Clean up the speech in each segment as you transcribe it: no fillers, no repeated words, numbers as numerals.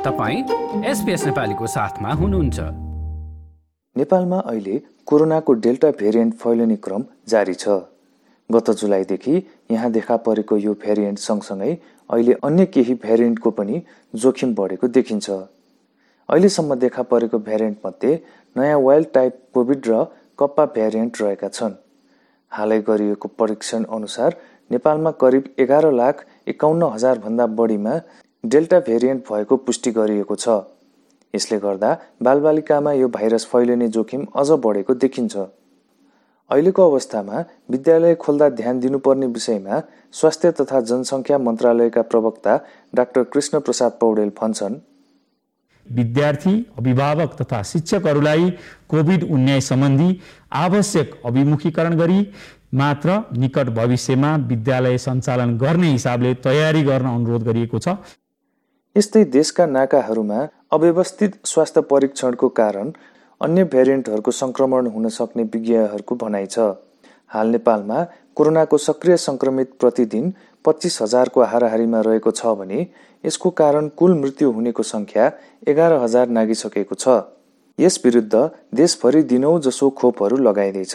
तपाईं SBS नेपालीको साथमा हुनुहुन्छ। नेपालमा अहिले कोरोनाको डेल्टा भेरिएन्ट फैलिने क्रम जारी छ। गत जुलाईदेखि यहाँ देखा परेको यो भेरिएन्ट सँगसँगै अहिले अन्य केही भेरिएन्टको पनि जोखिम बढेको देखिन्छ। अहिलेसम्म देखा परेको भेरिएन्ट मध्ये नयाँ वाइल्ड टाइप कोभिड र कप्पा भेरिएन्ट रहेका छन्। हालै गरिएको परीक्षण अनुसार नेपालमा करिब 11,51,000 भन्दा बढीमा डेल्टा भेरिएन्ट भएको पुष्टि गरिएको छ। यसले गर्दा बालबालिकामा यो भाइरस फैलिने जोखिम अझ बढेको देखिन्छ। अहिलेको अवस्थामा विद्यालय खोल्दा ध्यान दिनुपर्ने विषयमा स्वास्थ्य तथा जनसङ्ख्या मन्त्रालयका प्रवक्ता डाक्टर कृष्ण प्रसाद पौडेल भन्छन्, विद्यार्थी, अभिभावक तथा शिक्षकहरूलाई कोभिड-19 सम्बन्धी आवश्यक अभिमुखीकरण गरी मात्र निकट भविष्यमा विद्यालय सञ्चालन गर्ने हिसाबले तयारी गर्न अनुरोध गरिएको छ। यस्तै देशका नाकाहरूमा अव्यवस्थित स्वास्थ्य परीक्षणको कारण अन्य भेरिएन्टहरूको संक्रमण हुन सक्ने विज्ञहरूको भनाइ छ। हाल नेपालमा कोरोनाको सक्रिय संक्रमित प्रतिदिन 25,000 को हाराहारीमा रहेको छ भने यसको कारण कुल मृत्यु हुनेको संख्या 11,000 नागिसकेको छ। यस विरुद्ध देशभरि दिनौं जसो खोपहरू लगाइँदैछ।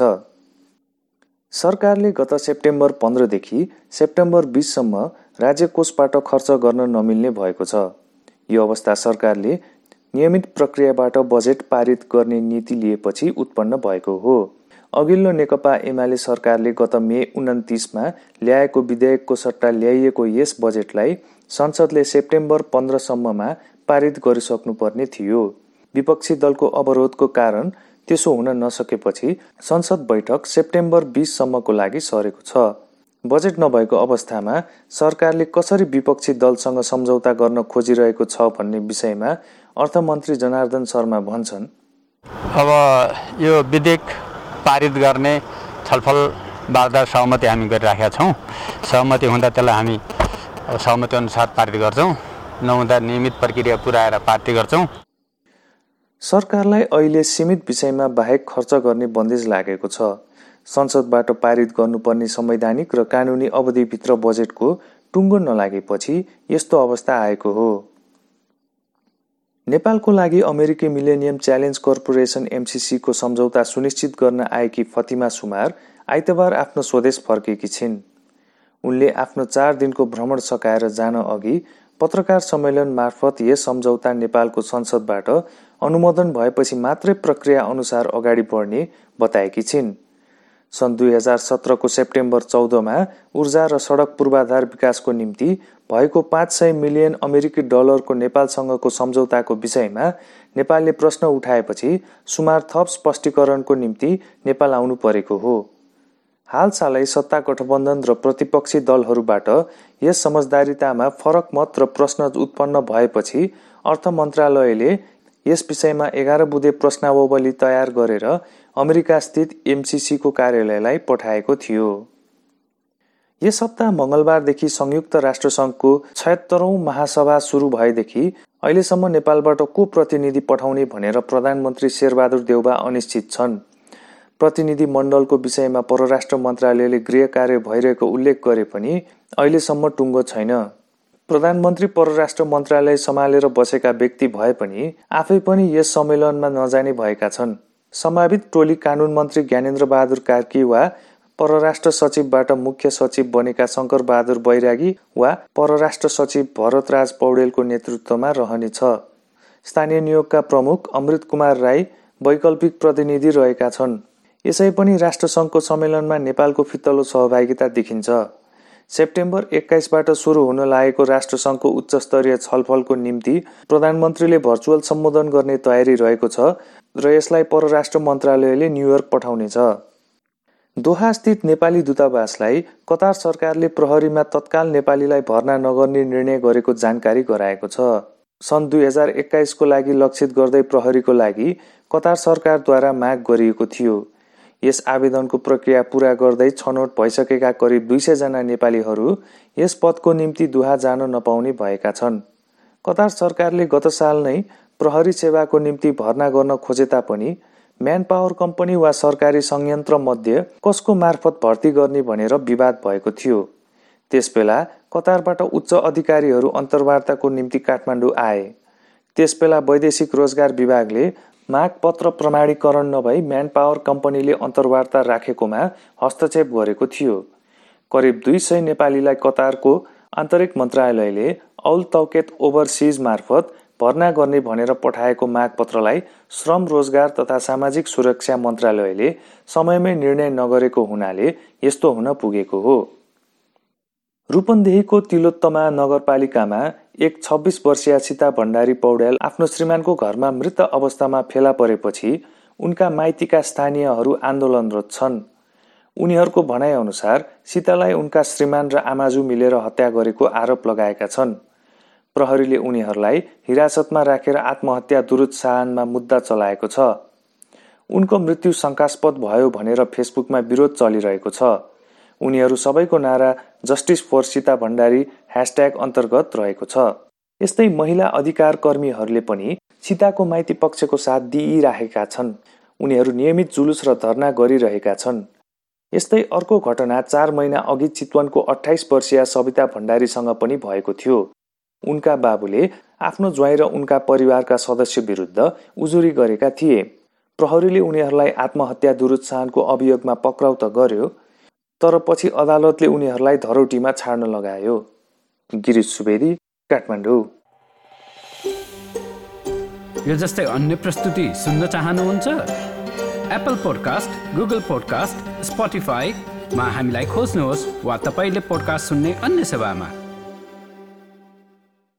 सरकारले गत सेप्टेम्बर 15 देखि सेप्टेम्बर 20 सम्म राज्य कोषबाट खर्च गर्न नमिल्ने भएको छ। यो अवस्था सरकारले नियमित प्रक्रियाबाट बजेट पारित गर्ने नीति लिएपछि उत्पन्न भएको हो। अघिल्लो नेकपा एमाले सरकारले गत मे 29 मा ल्याएको विधेयकको सट्टा ल्याइएको यस बजेटलाई संसदले सेप्टेम्बर 15 सम्ममा पारित गरिसक्नुपर्ने थियो। विपक्षी दलको अवरोधको कारण त्यसो हुन नसकेपछि संसद बैठक सेप्टेम्बर 20 सम्मको लागि सरेको छ। बजेट नभएको अवस्थामा सरकारले कसरी विपक्षी दलसँग सम्झौता गर्न खोजिरहेको छ भन्ने विषयमा अर्थमन्त्री जनार्दन शर्मा भन्छन्, अब यो विधेयक पारित गर्ने छलफल बाधा सहमति हामी गरिराखेका छौँ। सहमति हुँदा त्यसलाई हामी सहमति अनुसार पारित गर्छौँ, नहुँदा नियमित प्रक्रिया पुर्याएर पारित गर्छौँ। सरकारलाई अहिले सीमित विषयमा बाहेक खर्च गर्ने बन्देज लागेको छ। संसदबाट पारित गर्नुपर्ने संवैधानिक र कानुनी अवधिभित्र बजेटको टुङ्गो नलागेपछि यस्तो अवस्था आएको हो। नेपालको लागि अमेरिकी मिलेनियम च्यालेन्ज कर्पोरेसन MCC को सम्झौता सुनिश्चित गर्न आएकी फतिमा सुमार आइतबार आफ्नो स्वदेश फर्केकी छिन्। उनले आफ्नो 4 दिनको भ्रमण सकाएर जान अघि पत्रकार सम्मेलन मार्फत यस सम्झौता नेपालको संसदबाट अनुमोदन भएपछि मात्रै प्रक्रिया अनुसार अगाडि बढ्ने बताएकी छिन्। सन् 2017 को सेप्टेम्बर 14 मा ऊर्जा र सडक पूर्वाधार विकासको निम्ति भएको 500 मिलियन अमेरिकी डलरको नेपालसँगको सम्झौताको विषयमा नेपालले प्रश्न उठाएपछि सुमार थप स्पष्टीकरणको निम्ति नेपाल आउनु परेको हो। हालसालै सत्ता गठबन्धन र प्रतिपक्षी दलहरूबाट यस समझदारीतामा फरक मत र प्रश्न उत्पन्न भएपछि अर्थ मन्त्रालयले यस विषयमा 11 बुँदे प्रश्नावली तयार गरेर अमेरिका स्थित MCC को कार्यालयलाई पठाएको थियो। यस हप्ता मंगलबारदेखि संयुक्त राष्ट्रसङ्घको 76औं महासभा सुरु भएदेखि अहिलेसम्म नेपालबाट को प्रतिनिधि पठाउने भनेर प्रधानमन्त्री शेरबहादुर देउबा अनिश्चित छन्। प्रतिनिधि मण्डलको विषयमा परराष्ट्र मन्त्रालयले गृह कार्य भइरहेको उल्लेख गरे पनि अहिलेसम्म टुङ्गो छैन। प्रधानमन्त्री परराष्ट्र मन्त्रालय सम्हालेर बसेका व्यक्ति भए पनि आफै पनि यस सम्मेलनमा नजाने भएका छन्। सम्भावित टोली कानुन मन्त्री ज्ञानेन्द्र बहादुर कार्की वा परराष्ट्र सचिवबाट मुख्य सचिव बनेका शंकर बहादुर बैरागी वा परराष्ट्र सचिव भरतराज पौडेलको नेतृत्वमा रहनेछ। स्थानीय नियोगका प्रमुख अमृत कुमार राई वैकल्पिक प्रतिनिधि रहेका छन्। यसै पनि राष्ट्रसङ्घको सम्मेलनमा नेपालको फितलो सहभागिता देखिन्छ। सेप्टेम्बर 21 बाट सुरु हुन लागेको राष्ट्रसङ्घको उच्चस्तरीय छलफलको निम्ति प्रधानमन्त्रीले भर्चुअल सम्बोधन गर्ने तयारी रहेको छ र यसलाई परराष्ट्र मन्त्रालयले न्युयोर्क पठाउनेछ। दोहा स्थित नेपाली दूतावासलाई कतार सरकारले प्रहरीमा तत्काल नेपालीलाई भर्ना नगर्ने निर्णय गरेको जानकारी गराएको छ। सन् 2021 को लागि लक्षित गर्दै प्रहरीको लागि कतार सरकारद्वारा माग गरिएको थियो। यस आवेदनको प्रक्रिया पूरा गर्दै छनौट भइसकेका करिब 200 जना नेपालीहरू यस पदको निम्ति दोहा जान नपाउने भएका छन्। कतार सरकारले गत साल नै प्रहरी सेवाको निम्ति भर्ना गर्न खोजे तापनि म्यान पावर कम्पनी वा सरकारी संयन्त्र मध्ये कसको मार्फत भर्ती गर्ने भनेर विवाद भएको थियो। त्यसबेला कतारबाट उच्च अधिकारीहरू अन्तर्वार्ताको निम्ति काठमाडौँ आए। त्यसबेला वैदेशिक रोजगार विभागले मागपत्र प्रमाणीकरण नभई म्यानपावर कम्पनीले अन्तर्वार्ता राखेकोमा हस्तक्षेप गरेको थियो। करिब 200 नेपालीलाई कतारको आन्तरिक मन्त्रालयले औल तौकेत ओभरसिज मार्फत भर्ना गर्ने भनेर पठाएको मागपत्रलाई श्रम रोजगार तथा सामाजिक सुरक्षा मन्त्रालयले समयमै निर्णय नगरेको हुनाले यस्तो हुन पुगेको हो। रूपन्देहीको तिलोत्तमा नगरपालिकामा एक 26 वर्षीय सीता भण्डारी पौड्याल आफ्नो श्रीमानको घरमा मृत अवस्थामा फेला परेपछि उनका माइतीका स्थानीयहरू आन्दोलनरत छन्। उनीहरूको भनाइअनुसार सीतालाई उनका श्रीमान र आमाजु मिलेर हत्या गरेको आरोप लगाएका छन्। प्रहरीले उनीहरूलाई हिरासतमा राखेर आत्महत्या दुरुत्साहनमा मुद्दा चलाएको छ। उनको मृत्यु शंकास्पद भयो भनेर फेसबुकमा विरोध चलिरहेको छ। उनीहरू सबैको नारा जस्टिस फर सीता भण्डारी # अन्तर्गत रहेको छ। यस्तै महिला अधिकार कर्मीहरूले पनि सीताको माइती पक्षको साथ दिइराखेका छन्। उनीहरू नियमित जुलुस र धरना गरिरहेका छन्। यस्तै अर्को घटना 4 महिना अघि चितवनको 28 वर्षीय सविता भण्डारीसँग पनि भएको थियो। उनका बाबुले आफ्नो ज्वाइँ र उनका परिवारका सदस्य विरुद्ध उजुरी गरेका थिए। प्रहरीले उनीहरूलाई आत्महत्या दुरुत्साहनको अभियोगमा पक्राउ त गर्यो, तर पछि अदालतले उनीहरूलाई धरौटीमा छाड्न लगायो। गिरीश सुवेदी, काठमाडौँ। यो जस्तै अन्य प्रस्तुति सुन्न चाहनुहुन्छ? एप्पल पोडकास्ट, गुगल पोडकास्ट, स्पोटिफाईमा हामीलाई खोज्नुहोस् वा तपाईले पोडकास्ट सुन्ने अन्य सेवामा।